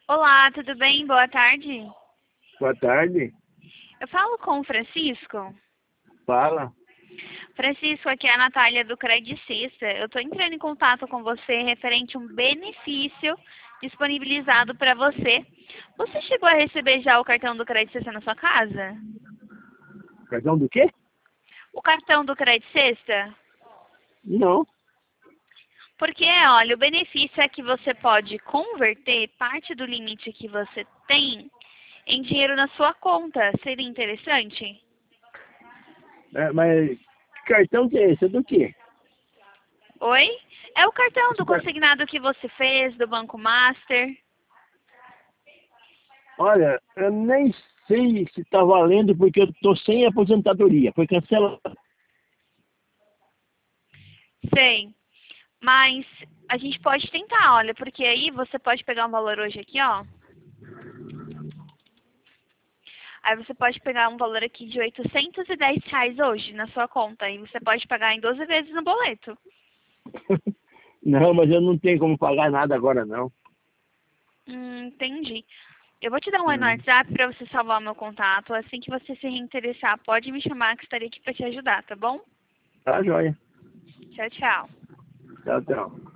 Olá, tudo bem? Boa tarde. Boa tarde. Eu falo com o Francisco. Fala. Francisco, aqui é a Natália do Credicista. Eu estou entrando em contato com você referente a um benefício disponibilizado para você. Você chegou a receber já o cartão do Credicista na sua casa? Cartão do quê? O cartão do Credicista? Não. Porque, olha, o benefício é que você pode converter parte do limite que você tem em dinheiro na sua conta. Seria interessante? Mas que cartão que é esse? É do quê? Oi? É o cartão Esse do car- consignado que você fez, do Banco Master. Olha, eu nem sei se está valendo porque eu estou sem aposentadoria. Foi cancelado. Sei. Mas a gente pode tentar, olha, porque aí você pode pegar um valor hoje aqui, ó. Aí você pode pegar um valor aqui de R$ 810 hoje na sua conta. E você pode pagar em 12 vezes no boleto. Não, mas eu não tenho como pagar nada agora, não. Entendi. Eu vou te dar um oi no Hum. WhatsApp pra você salvar o meu contato. Assim que você se reinteressar, pode me chamar que estarei aqui pra te ajudar, tá bom? Tá, joia. Tchau, tchau. Tchau, tchau.